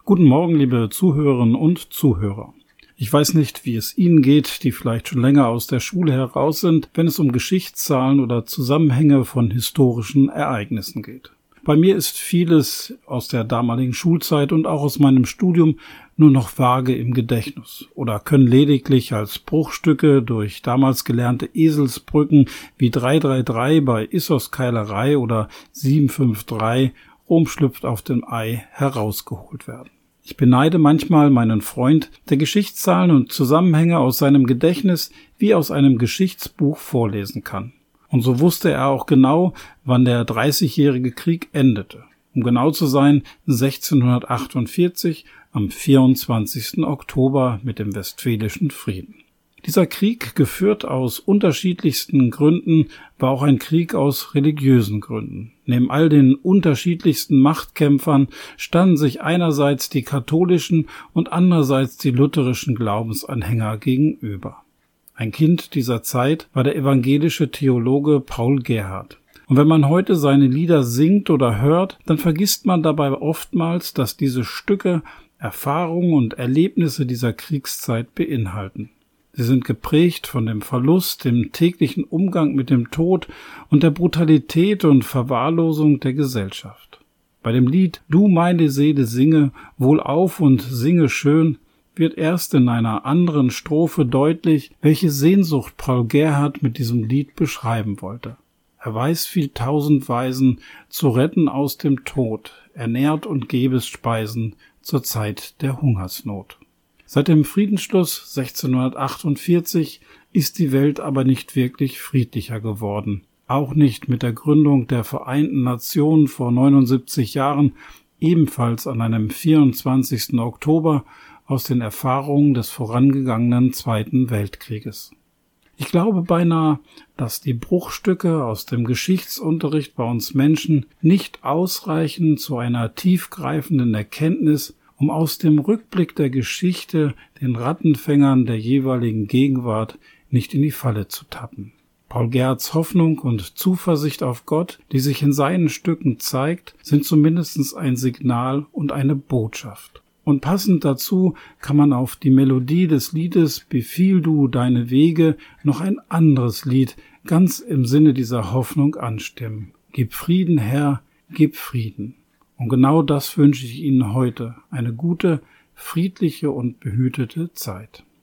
Guten Morgen, liebe Zuhörerinnen und Zuhörer. Ich weiß nicht, wie es Ihnen geht, die vielleicht schon länger aus der Schule heraus sind, wenn es um Geschichtszahlen oder Zusammenhänge von historischen Ereignissen geht. Bei mir ist vieles aus der damaligen Schulzeit und auch aus meinem Studium nur noch vage im Gedächtnis oder können lediglich als Bruchstücke durch damals gelernte Eselsbrücken wie 333 bei Issos Keilerei oder 753 Rom schlüpft auf dem Ei herausgeholt werden. Ich beneide manchmal meinen Freund, der Geschichtszahlen und Zusammenhänge aus seinem Gedächtnis wie aus einem Geschichtsbuch vorlesen kann. Und so wusste er auch genau, wann der 30-jährige Krieg endete. Um genau zu sein, 1648 am 24. Oktober mit dem Westfälischen Frieden. Dieser Krieg, geführt aus unterschiedlichsten Gründen, war auch ein Krieg aus religiösen Gründen. Neben all den unterschiedlichsten Machtkämpfern standen sich einerseits die katholischen und andererseits die lutherischen Glaubensanhänger gegenüber. Ein Kind dieser Zeit war der evangelische Theologe Paul Gerhardt. Und wenn man heute seine Lieder singt oder hört, dann vergisst man dabei oftmals, dass diese Stücke Erfahrungen und Erlebnisse dieser Kriegszeit beinhalten. Sie sind geprägt von dem Verlust, dem täglichen Umgang mit dem Tod und der Brutalität und Verwahrlosung der Gesellschaft. Bei dem Lied »Du meine Seele singe, wohlauf und singe schön« wird erst in einer anderen Strophe deutlich, welche Sehnsucht Paul Gerhardt mit diesem Lied beschreiben wollte. Er weiß viel tausend Weisen zu retten aus dem Tod, ernährt und gebet Speisen zur Zeit der Hungersnot. Seit dem Friedensschluss 1648 ist die Welt aber nicht wirklich friedlicher geworden. Auch nicht mit der Gründung der Vereinten Nationen vor 79 Jahren, ebenfalls an einem 24. Oktober, aus den Erfahrungen des vorangegangenen Zweiten Weltkrieges. Ich glaube beinahe, dass die Bruchstücke aus dem Geschichtsunterricht bei uns Menschen nicht ausreichen zu einer tiefgreifenden Erkenntnis, um aus dem Rückblick der Geschichte den Rattenfängern der jeweiligen Gegenwart nicht in die Falle zu tappen. Paul Gerhardts Hoffnung und Zuversicht auf Gott, die sich in seinen Stücken zeigt, sind zumindest ein Signal und eine Botschaft. Und passend dazu kann man auf die Melodie des Liedes »Befiehl du deine Wege« noch ein anderes Lied ganz im Sinne dieser Hoffnung anstimmen. Gib Frieden, Herr, gib Frieden. Und genau das wünsche ich Ihnen heute, eine gute, friedliche und behütete Zeit.